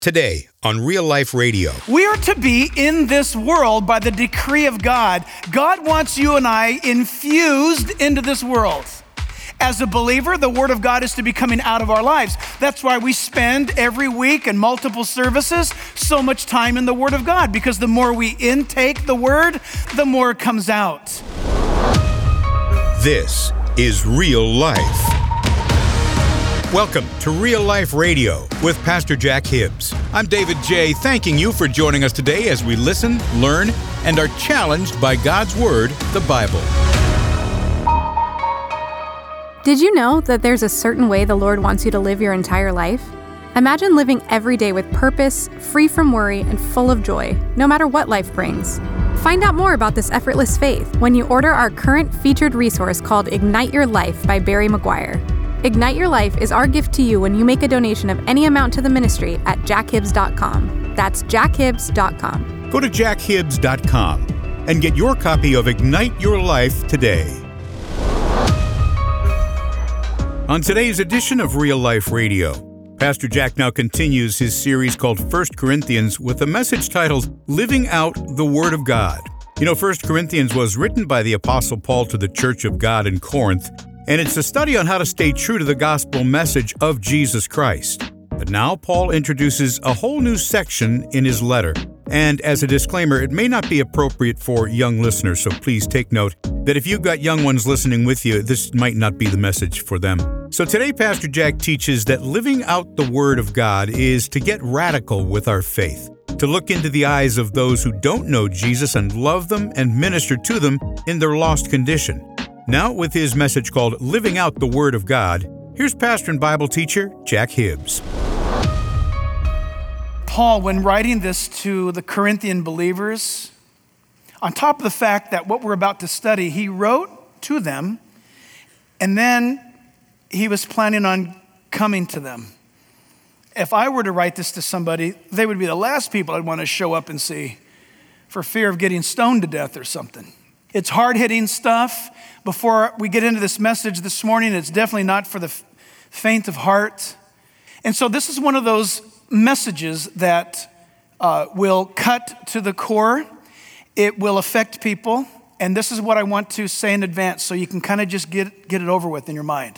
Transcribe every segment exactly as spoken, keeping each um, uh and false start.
Today on Real Life Radio. We are to be in this world by the decree of God. God wants you and I infused into this world. As a believer, the Word of God is to be coming out of our lives. That's why we spend every week in multiple services so much time in the Word of God, because the more we intake the Word, the more it comes out. This is Real Life. Welcome to Real Life Radio with Pastor Jack Hibbs. I'm David J., thanking you for joining us today as we listen, learn, and are challenged by God's Word, the Bible. Did you know that there's a certain way the Lord wants you to live your entire life? Imagine living every day with purpose, free from worry, and full of joy, no matter what life brings. Find out more about this effortless faith when you order our current featured resource called Ignite Your Life by Barry McGuire. Ignite Your Life is our gift to you when you make a donation of any amount to the ministry at jack hibbs dot com. That's jack hibbs dot com. Go to jack hibbs dot com and get your copy of Ignite Your Life today. On today's edition of Real Life Radio, Pastor Jack now continues his series called First Corinthians with a message titled Living Out the Word of God. You know, First Corinthians was written by the Apostle Paul to the Church of God in Corinth, and it's a study on how to stay true to the gospel message of Jesus Christ. But now Paul introduces a whole new section in his letter. And as a disclaimer, it may not be appropriate for young listeners, so please take note that if you've got young ones listening with you, this might not be the message for them. So today, Pastor Jack teaches that living out the Word of God is to get radical with our faith, to look into the eyes of those who don't know Jesus and love them and minister to them in their lost condition. Now, with his message called Living Out the Word of God, here's pastor and Bible teacher Jack Hibbs. Paul, when writing this to the Corinthian believers, on top of the fact that what we're about to study, he wrote to them, and then he was planning on coming to them. If I were to write this to somebody, they would be the last people I'd want to show up and see for fear of getting stoned to death or something. It's hard-hitting stuff. Before we get into this message this morning, it's definitely not for the faint of heart. And so this is one of those messages that uh, will cut to the core. It will affect people. And this is what I want to say in advance so you can kind of just get, get it over with in your mind.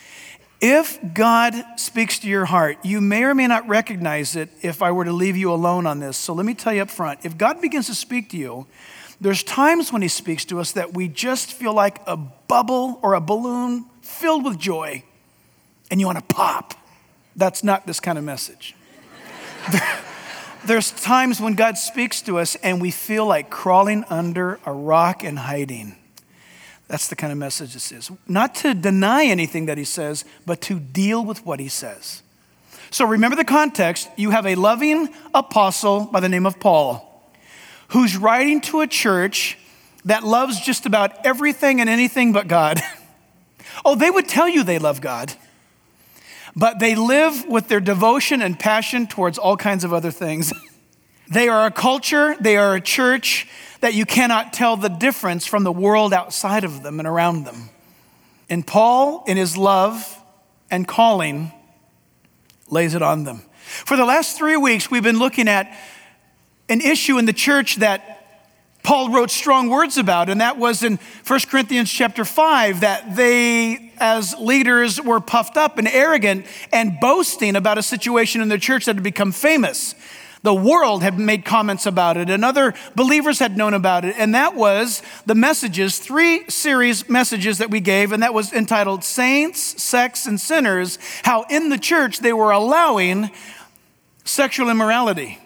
If God speaks to your heart, you may or may not recognize it if I were to leave you alone on this. So let me tell you up front, if God begins to speak to you, there's times when he speaks to us that we just feel like a bubble or a balloon filled with joy, and you want to pop. That's not this kind of message. there, there's times when God speaks to us and we feel like crawling under a rock and hiding. That's the kind of message this is. Not to deny anything that he says, but to deal with what he says. So remember the context. You have a loving apostle by the name of Paul, who's writing to a church that loves just about everything and anything but God. Oh, they would tell you they love God, but they live with their devotion and passion towards all kinds of other things. They are a culture, they are a church that you cannot tell the difference from the world outside of them and around them. And Paul, in his love and calling, lays it on them. For the last three weeks, we've been looking at an issue in the church that Paul wrote strong words about, and that was in First Corinthians chapter five, that they, as leaders, were puffed up and arrogant and boasting about a situation in the church that had become famous. The world had made comments about it, and other believers had known about it, and that was the messages, three series messages that we gave, and that was entitled Saints, Sex, and Sinners, how in the church they were allowing sexual immorality.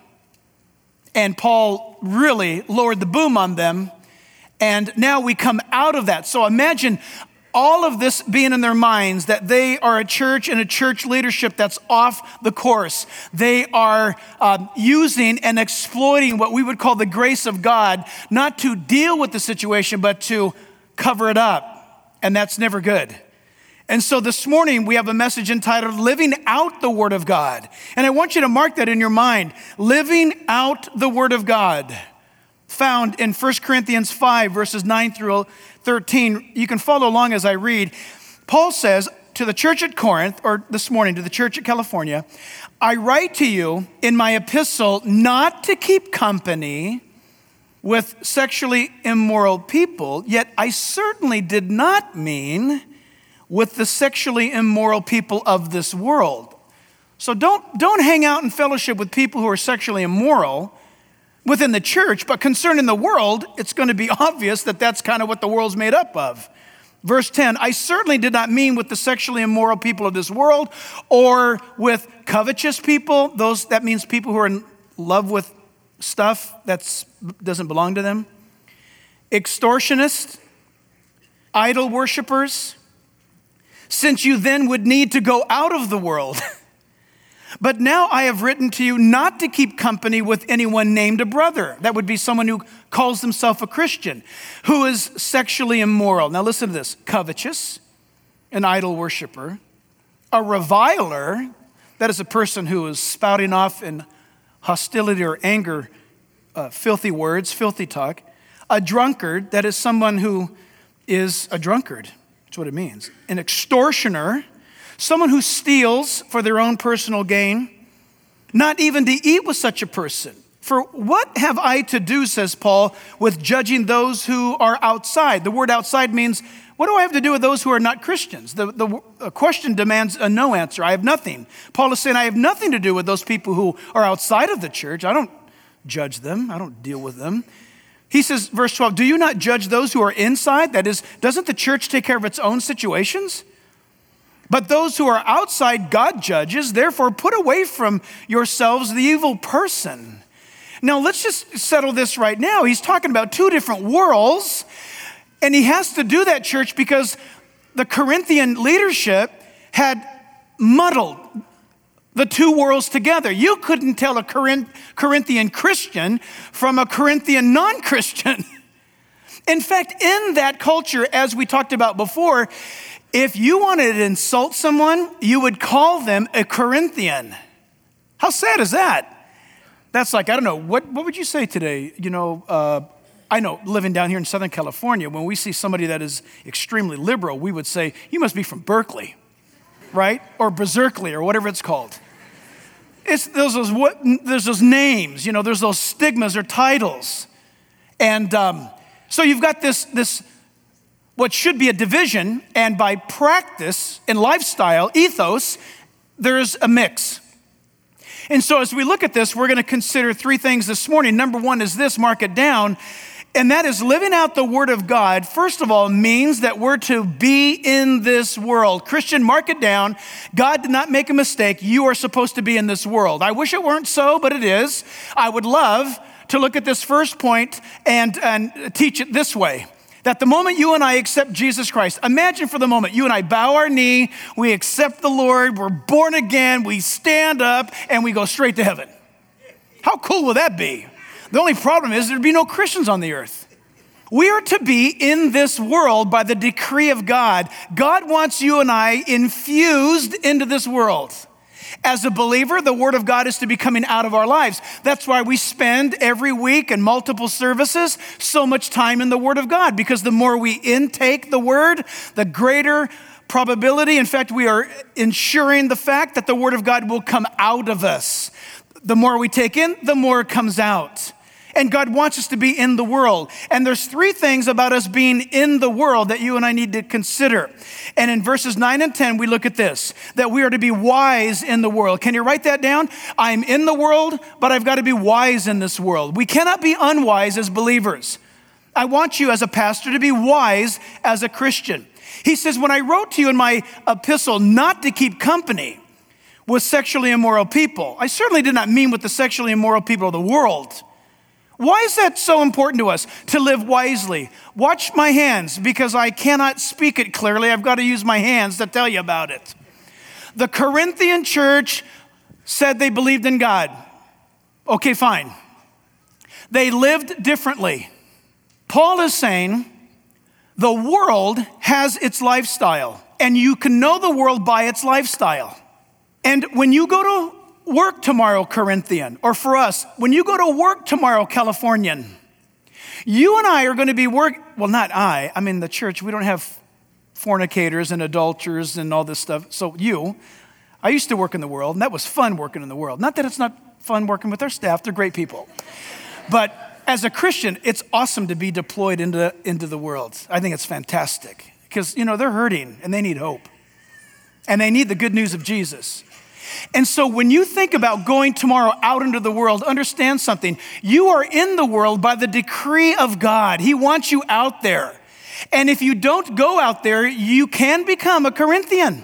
And Paul really lowered the boom on them. And now we come out of that. So imagine all of this being in their minds, that they are a church and a church leadership that's off the course. They are um, using and exploiting what we would call the grace of God, not to deal with the situation, but to cover it up. And that's never good. And so this morning we have a message entitled Living Out the Word of God. And I want you to mark that in your mind. Living out the Word of God. Found in First Corinthians five, verses nine through thirteen. You can follow along as I read. Paul says, to the church at Corinth, or this morning to the church at California, I write to you in my epistle not to keep company with sexually immoral people, yet I certainly did not mean with the sexually immoral people of this world. So don't, don't hang out in fellowship with people who are sexually immoral within the church, but concerning the world, it's going to be obvious that that's kind of what the world's made up of. Verse ten, I certainly did not mean with the sexually immoral people of this world or with covetous people. Those, that means people who are in love with stuff that doesn't belong to them. Extortionists, idol worshipers, since you then would need to go out of the world. But now I have written to you not to keep company with anyone named a brother. That would be someone who calls himself a Christian, who is sexually immoral. Now listen to this. Covetous, an idol worshiper, a reviler, that is a person who is spouting off in hostility or anger, uh, filthy words, filthy talk. A drunkard, that is someone who is a drunkard. That's what it means. An extortioner, someone who steals for their own personal gain, not even to eat with such a person. For what have I to do, says Paul, with judging those who are outside? The word outside means, what do I have to do with those who are not Christians? The, the question demands a no answer. I have nothing. Paul is saying, I have nothing to do with those people who are outside of the church. I don't judge them. I don't deal with them. He says, verse twelve, do you not judge those who are inside? That is, doesn't the church take care of its own situations? But those who are outside, God judges. Therefore, put away from yourselves the evil person. Now, let's just settle this right now. He's talking about two different worlds, and he has to do that, church, because the Corinthian leadership had muddled the two worlds together. You couldn't tell a Corinthian Christian from a Corinthian non-Christian. In fact, in that culture, as we talked about before, if you wanted to insult someone, you would call them a Corinthian. How sad is that? That's like, I don't know, what, what would you say today? You know, uh, I know, living down here in Southern California, when we see somebody that is extremely liberal, we would say, you must be from Berkeley, right? Or Berserkly, or whatever it's called. It's, there's, those, what, there's those names, you know, there's those stigmas or titles. And um, so you've got this, this, what should be a division, and by practice and lifestyle, ethos, there's a mix. And so as we look at this, we're going to consider three things this morning. Number one is this, mark it down, and that is living out the Word of God, first of all, means that we're to be in this world. Christian, mark it down. God did not make a mistake. You are supposed to be in this world. I wish it weren't so, but it is. I would love to look at this first point and, and teach it this way. That the moment you and I accept Jesus Christ, imagine for the moment you and I bow our knee, we accept the Lord, we're born again, we stand up, and we go straight to heaven. How cool would that be? The only problem is there'd be no Christians on the earth. We are to be in this world by the decree of God. God wants you and I infused into this world. As a believer, the Word of God is to be coming out of our lives. That's why we spend every week in multiple services so much time in the Word of God, because the more we intake the Word, the greater probability, in fact, we are ensuring the fact that the Word of God will come out of us. The more we take in, the more it comes out. And God wants us to be in the world. And there's three things about us being in the world that you and I need to consider. And in verses nine and ten, we look at this, that we are to be wise in the world. Can you write that down? I'm in the world, but I've got to be wise in this world. We cannot be unwise as believers. I want you as a pastor to be wise as a Christian. He says, when I wrote to you in my epistle not to keep company with sexually immoral people, I certainly did not mean with the sexually immoral people of the world. Why is that so important to us, to live wisely? Watch my hands, because I cannot speak it clearly. I've got to use my hands to tell you about it. The Corinthian church said they believed in God. Okay, fine. They lived differently. Paul is saying the world has its lifestyle, and you can know the world by its lifestyle. And when you go to work tomorrow, Corinthian, or for us, when you go to work tomorrow, Californian, you and I are going to be work. Well, not I. I mean, the church, we don't have fornicators and adulterers and all this stuff. So you, I used to work in the world, and that was fun working in the world. Not that it's not fun working with our staff, they're great people. But as a Christian, it's awesome to be deployed into, into the world. I think it's fantastic because, you know, they're hurting and they need hope. And they need the good news of Jesus. And so when you think about going tomorrow out into the world, understand something. You are in the world by the decree of God. He wants you out there. And if you don't go out there, you can become a Corinthian.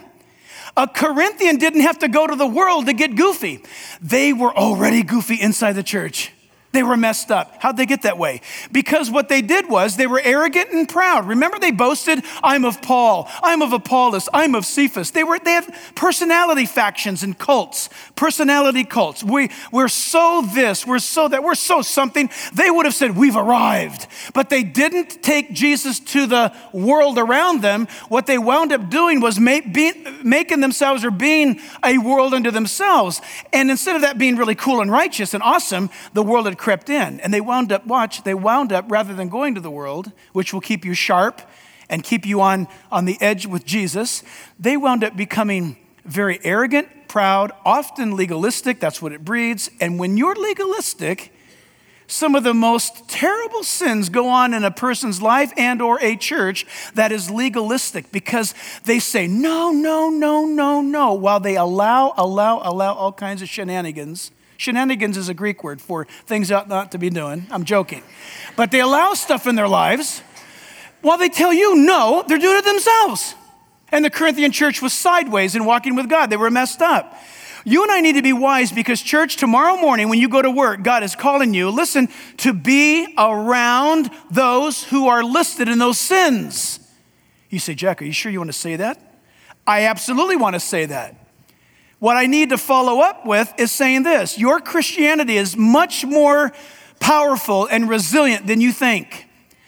A Corinthian didn't have to go to the world to get goofy. They were already goofy inside the church. They were messed up. How'd they get that way? Because what they did was they were arrogant and proud. Remember, they boasted, I'm of Paul, I'm of Apollos, I'm of Cephas. They were they had personality factions and cults, personality cults. We, we're so this, we're so that, we're so something. They would have said, we've arrived. But they didn't take Jesus to the world around them. What they wound up doing was make, be, making themselves or being a world unto themselves. And instead of that being really cool and righteous and awesome, the world had crept in, and they wound up, watch, they wound up, rather than going to the world, which will keep you sharp and keep you on, on the edge with Jesus, they wound up becoming very arrogant, proud, often legalistic. That's what it breeds. And when you're legalistic, some of the most terrible sins go on in a person's life and or a church that is legalistic because they say, no, no, no, no, no, while they allow, allow, allow all kinds of shenanigans. Shenanigans is a Greek word for things ought not to be doing. I'm joking. But they allow stuff in their lives while they tell you, no, they're doing it themselves. And the Corinthian church was sideways in walking with God. They were messed up. You and I need to be wise because, church, tomorrow morning when you go to work, God is calling you, listen, to be around those who are listed in those sins. You say, Jack, are you sure you want to say that? I absolutely want to say that. What I need to follow up with is saying this: your Christianity is much more powerful and resilient than you think.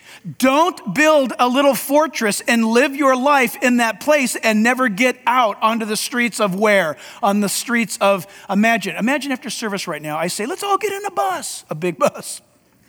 Don't build a little fortress and live your life in that place and never get out onto the streets of where? On the streets of, imagine, imagine after service right now, I say, let's all get in a bus, a big bus.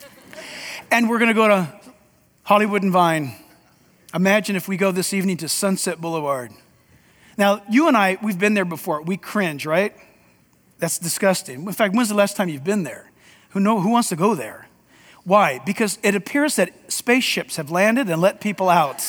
And we're gonna go to Hollywood and Vine. Imagine if we go this evening to Sunset Boulevard. Now, you and I, we've been there before. We cringe, right? That's disgusting. In fact, when's the last time you've been there? Who know, who wants to go there? Why? Because it appears that spaceships have landed and let people out.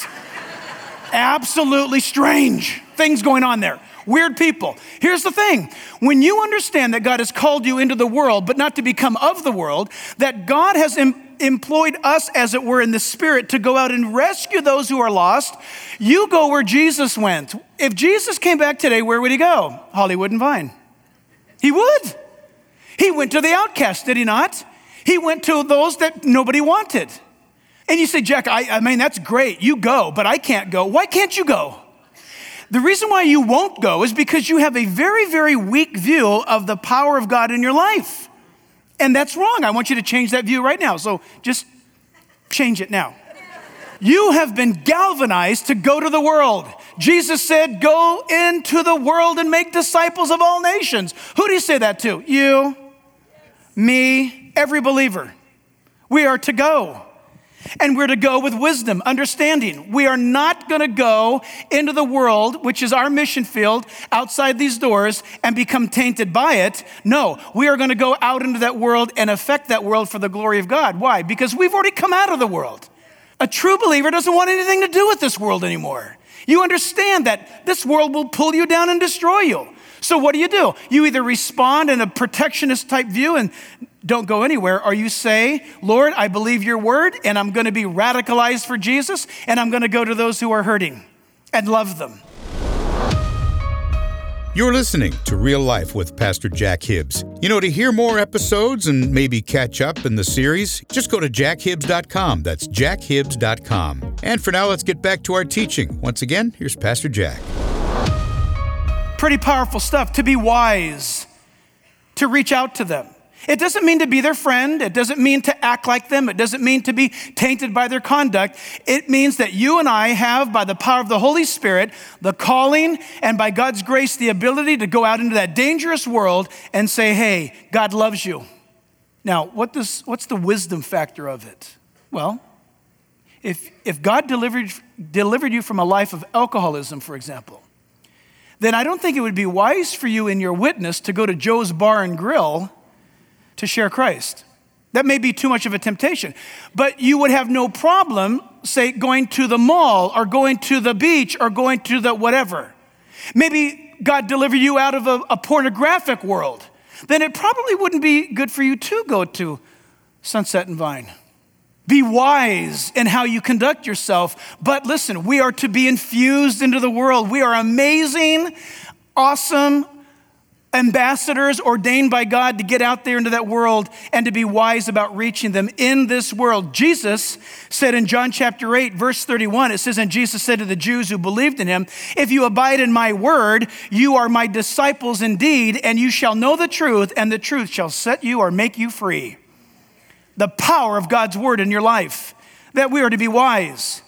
Absolutely strange things going on there. Weird people. Here's the thing. When you understand that God has called you into the world, but not to become of the world, that God has em- employed us, as it were, in the Spirit to go out and rescue those who are lost, you go where Jesus went. If Jesus came back today, where would he go? Hollywood and Vine. He would. He went to the outcast, did he not? He went to those that nobody wanted. And you say, Jack, I, I mean, that's great. You go, but I can't go. Why can't you go? The reason why you won't go is because you have a very, very weak view of the power of God in your life. And that's wrong. I want you to change that view right now. So just change it now. You have been galvanized to go to the world. Jesus said, go into the world and make disciples of all nations. Who did he say that to? You, me, every believer. We are to go. And we're to go with wisdom, understanding. We are not going to go into the world, which is our mission field, outside these doors and become tainted by it. No, we are going to go out into that world and affect that world for the glory of God. Why? Because we've already come out of the world. A true believer doesn't want anything to do with this world anymore. You understand that this world will pull you down and destroy you. So what do you do? You either respond in a protectionist type view and don't go anywhere, or you say, Lord, I believe your word, and I'm going to be radicalized for Jesus, and I'm going to go to those who are hurting and love them. You're listening to Real Life with Pastor Jack Hibbs. You know, to hear more episodes and maybe catch up in the series, just go to jack hibbs dot com. That's jack hibbs dot com. And for now, let's get back to our teaching. Once again, here's Pastor Jack. Pretty powerful stuff. To be wise, to reach out to them. It doesn't mean to be their friend. It doesn't mean to act like them. It doesn't mean to be tainted by their conduct. It means that you and I have, by the power of the Holy Spirit, the calling, and by God's grace, the ability to go out into that dangerous world and say, hey, God loves you. Now, what does, what's the wisdom factor of it? Well, If, if God delivered, delivered you from a life of alcoholism, for example, then I don't think it would be wise for you in your witness to go to Joe's Bar and Grill to share Christ. That may be too much of a temptation. But you would have no problem, say, going to the mall or going to the beach or going to the whatever. Maybe God delivered you out of a, a pornographic world. Then it probably wouldn't be good for you to go to Sunset and Vine. Be wise in how you conduct yourself. But listen, we are to be infused into the world. We are amazing, awesome ambassadors ordained by God to get out there into that world and to be wise about reaching them in this world. Jesus said in John chapter eight, verse thirty-one, it says, and Jesus said to the Jews who believed in him, if you abide in my word, you are my disciples indeed, and you shall know the truth, and the truth shall set you or make you free. The power of God's word in your life, that we are to be wise.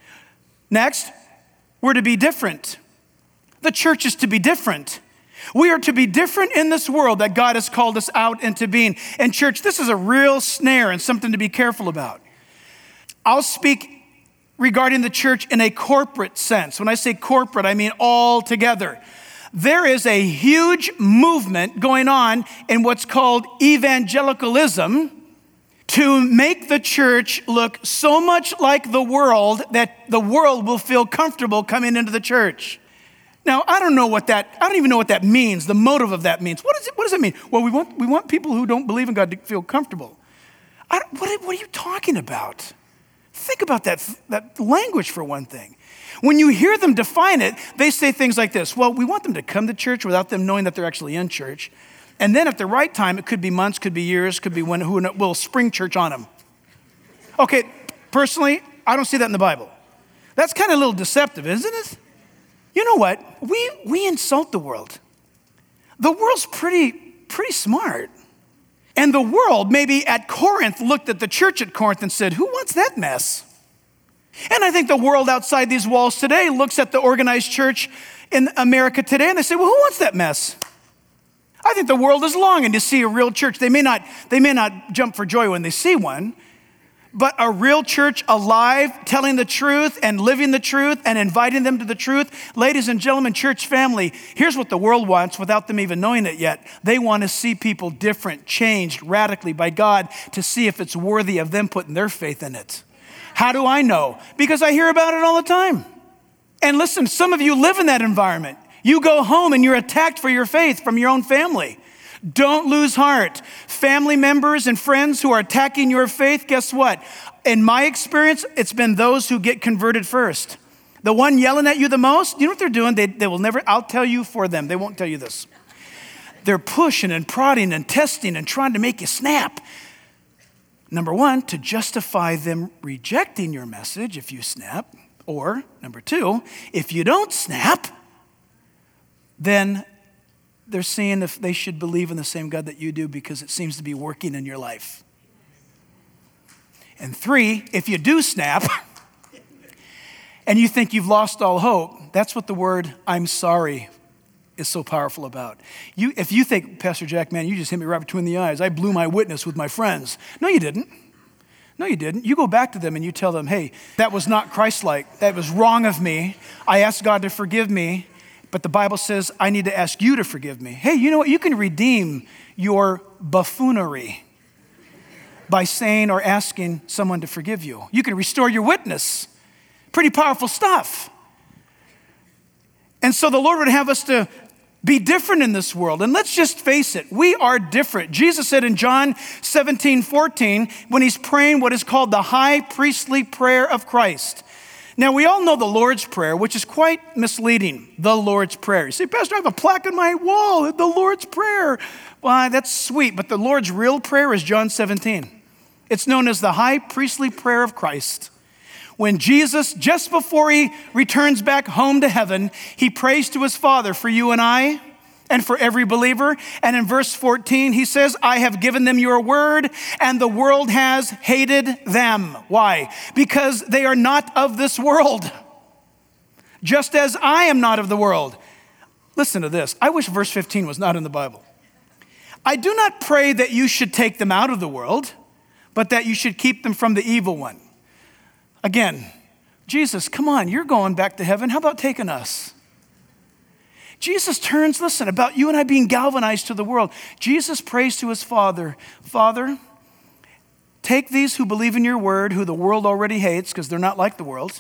Next, we're to be different. The church is to be different. We are to be different in this world that God has called us out into being. And church, this is a real snare and something to be careful about. I'll speak regarding the church in a corporate sense. When I say corporate, I mean all together. There is a huge movement going on in what's called evangelicalism, to make the church look so much like the world that the world will feel comfortable coming into the church. Now, I don't know what that, I don't even know what that means, the motive of that means. What, is it, what does it mean? Well, we want, we want people who don't believe in God to feel comfortable. I, what, what are you talking about? Think about that, that language for one thing. When you hear them define it, they say things like this. Well, we want them to come to church without them knowing that they're actually in church. And then at the right time, it could be months, could be years, could be when who will spring church on them. Okay, personally, I don't see that in the Bible. That's kind of a little deceptive, isn't it? You know what? We we insult the world. The world's pretty, pretty smart. And the world, maybe at Corinth, looked at the church at Corinth and said, who wants that mess? And I think the world outside these walls today looks at the organized church in America today and they say, well, who wants that mess? I think the world is longing to see a real church. They may not, they may not jump for joy when they see one, but a real church alive, telling the truth and living the truth and inviting them to the truth. Ladies and gentlemen, church family, here's what the world wants without them even knowing it yet. They want to see people different, changed radically by God to see if it's worthy of them putting their faith in it. How do I know? Because I hear about it all the time. And listen, some of you live in that environment. You go home and you're attacked for your faith from your own family. Don't lose heart. Family members and friends who are attacking your faith, guess what? In my experience, it's been those who get converted first. The one yelling at you the most, you know what they're doing? They, they will never, I'll tell you for them. They won't tell you this. They're pushing and prodding and testing and trying to make you snap. Number one, to justify them rejecting your message if you snap. Or number two, if you don't snap, then they're seeing if they should believe in the same God that you do because it seems to be working in your life. And three, if you do snap and you think you've lost all hope, that's what the word I'm sorry is so powerful about. You, if you think, Pastor Jack, man, you just hit me right between the eyes. I blew my witness with my friends. No, you didn't. No, you didn't. You go back to them and you tell them, hey, that was not Christ-like. That was wrong of me. I asked God to forgive me. But the Bible says, I need to ask you to forgive me. Hey, you know what? You can redeem your buffoonery by saying or asking someone to forgive you. You can restore your witness. Pretty powerful stuff. And so the Lord would have us to be different in this world. And let's just face it, we are different. Jesus said in John seventeen fourteen, when he's praying what is called the high priestly prayer of Christ. Now, we all know the Lord's Prayer, which is quite misleading, the Lord's Prayer. You say, Pastor, I have a plaque on my wall, the Lord's Prayer. Well, that's sweet, but the Lord's real prayer is John seventeen. It's known as the high priestly prayer of Christ. When Jesus, just before he returns back home to heaven, he prays to his Father for you and I and for every believer. And in verse fourteen, he says, I have given them your word, and the world has hated them. Why? Because they are not of this world, just as I am not of the world. Listen to this. I wish verse fifteen was not in the Bible. I do not pray that you should take them out of the world, but that you should keep them from the evil one. Again, Jesus, come on, you're going back to heaven. How about taking us? Jesus turns, listen, about you and I being galvanized to the world. Jesus prays to his Father, Father, take these who believe in your word, who the world already hates because they're not like the world.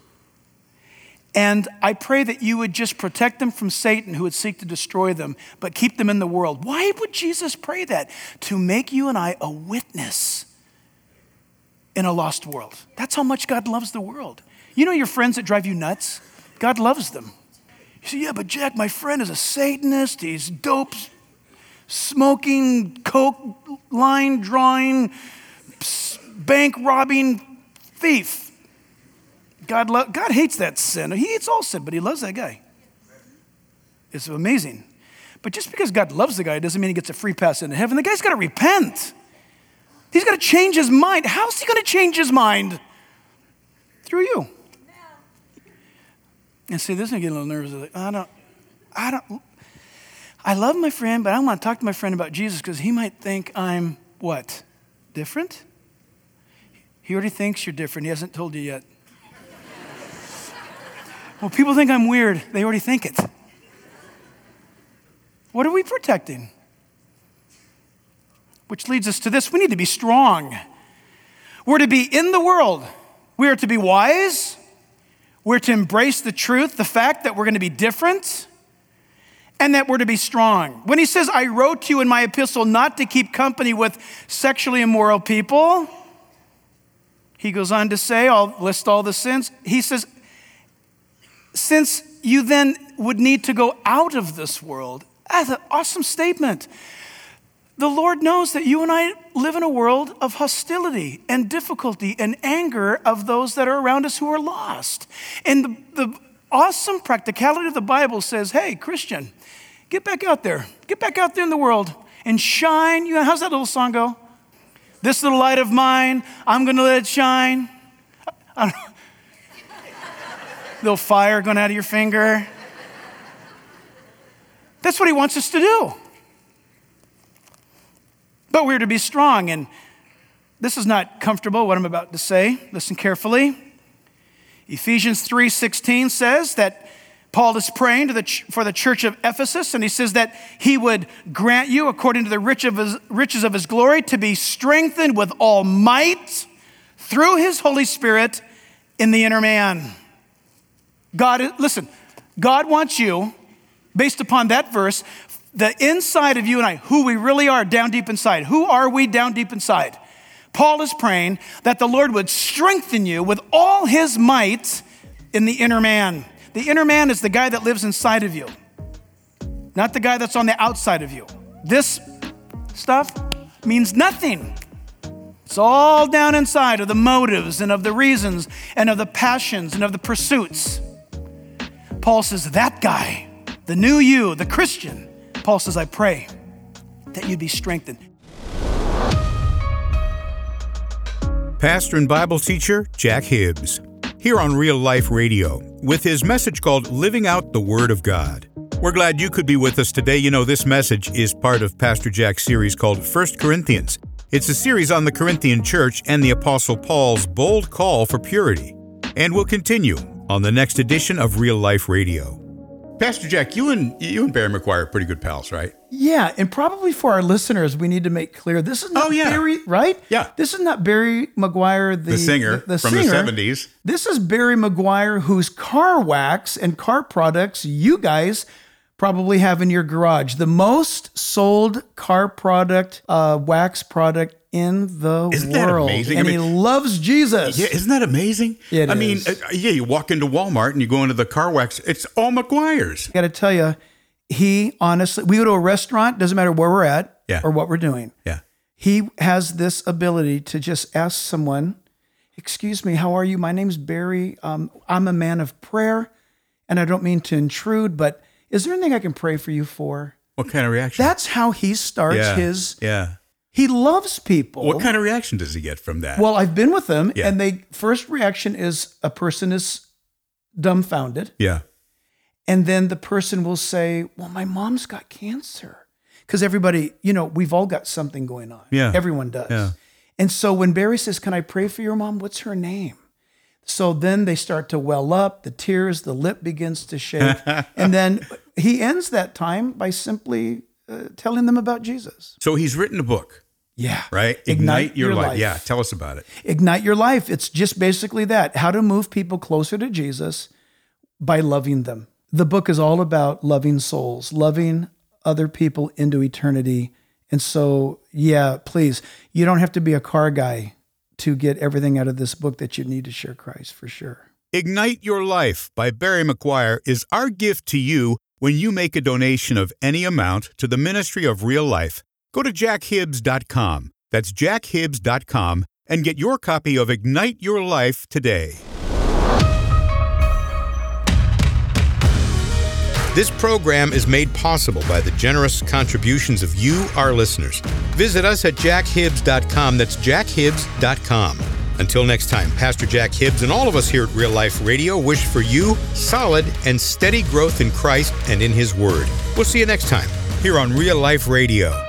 And I pray that you would just protect them from Satan who would seek to destroy them, but keep them in the world. Why would Jesus pray that? To make you and I a witness in a lost world. That's how much God loves the world. You know your friends that drive you nuts? God loves them. You say, yeah, but Jack, my friend is a Satanist. He's dope, smoking, coke line drawing, bank robbing thief. God, lo- God hates that sin. He hates all sin, but he loves that guy. It's amazing. But just because God loves the guy doesn't mean he gets a free pass into heaven. The guy's got to repent. He's got to change his mind. How's he going to change his mind? Through you. And see, this is getting a little nervous. Like, I don't, I don't, I love my friend, but I don't want to talk to my friend about Jesus because he might think I'm what? Different? He already thinks you're different. He hasn't told you yet. Well, people think I'm weird. They already think it. What are we protecting? Which leads us to this. We need to be strong. We're to be in the world. We are to be wise. We're to embrace the truth, the fact that we're going to be different, and that we're to be strong. When he says, I wrote to you in my epistle not to keep company with sexually immoral people, he goes on to say, I'll list all the sins. He says, since you then would need to go out of this world. That's an awesome statement. The Lord knows that you and I live in a world of hostility and difficulty and anger of those that are around us who are lost. And the, the awesome practicality of the Bible says, hey, Christian, get back out there. Get back out there in the world and shine. You know, how's that little song go? This little light of mine, I'm going to let it shine. I don't know. Little fire going out of your finger. That's what he wants us to do. But we're to be strong, and this is not comfortable, what I'm about to say. Listen carefully. Ephesians three sixteen says that Paul is praying to the ch- for the church of Ephesus, and he says that he would grant you, according to the rich of his, riches of his glory, to be strengthened with all might through his Holy Spirit in the inner man. God, listen, God wants you, based upon that verse, the inside of you and I, who we really are down deep inside. Who are we down deep inside? Paul is praying that the Lord would strengthen you with all his might in the inner man. The inner man is the guy that lives inside of you, not the guy that's on the outside of you. This stuff means nothing. It's all down inside of the motives and of the reasons and of the passions and of the pursuits. Paul says, that guy, the new you, the Christian, Paul says, I pray that you'd be strengthened. Pastor and Bible teacher Jack Hibbs, here on Real Life Radio, with his message called Living Out the Word of God. We're glad you could be with us today. You know, this message is part of Pastor Jack's series called First Corinthians. It's a series on the Corinthian church and the Apostle Paul's bold call for purity. And we'll continue on the next edition of Real Life Radio. Pastor Jack, you and you and Barry McGuire are pretty good pals, right? Yeah, and probably for our listeners, we need to make clear this is not oh, yeah. Barry, right? Yeah. This is not Barry McGuire, the, the singer the, the from singer. the seventies. This is Barry McGuire, whose car wax and car products you guys probably have in your garage. The most sold car product, uh, wax product in the Isn't world. That amazing? And I mean, he loves Jesus. Yeah, isn't that amazing? It I is. mean, uh, yeah, you walk into Walmart and you go into the car wax. It's all McGuire's. I got to tell you, he honestly, we go to a restaurant, doesn't matter where we're at Yeah. or what we're doing. Yeah. He has this ability to just ask someone, excuse me, how are you? My name's Barry. Um, I'm a man of prayer, and I don't mean to intrude, but is there anything I can pray for you for? What kind of reaction? That's how he starts yeah. his, Yeah. he loves people. What kind of reaction does he get from that? Well, I've been with them, Yeah. and they first reaction is a person is dumbfounded. yeah. And then the person will say, well, my mom's got cancer. Because everybody, you know, we've all got something going on. Yeah. Everyone does. Yeah. And so when Barry says, can I pray for your mom? What's her name? So then they start to well up, the tears, the lip begins to shake. And then he ends that time by simply uh, telling them about Jesus. So he's written a book. Yeah. Right? Ignite, Ignite your, your life. life. Yeah. Tell us about it. Ignite Your Life. It's just basically that. How to move people closer to Jesus by loving them. The book is all about loving souls, loving other people into eternity. And so, yeah, please, you don't have to be a car guy to get everything out of this book that you need to share Christ, for sure. Ignite Your Life by Barry McGuire is our gift to you when you make a donation of any amount to the Ministry of Real Life. Go to jack hibbs dot com. That's jack hibbs dot com and get your copy of Ignite Your Life today. This program is made possible by the generous contributions of you, our listeners. Visit us at jack hibbs dot com. That's jack hibbs dot com. Until next time, Pastor Jack Hibbs and all of us here at Real Life Radio wish for you solid and steady growth in Christ and in His Word. We'll see you next time here on Real Life Radio.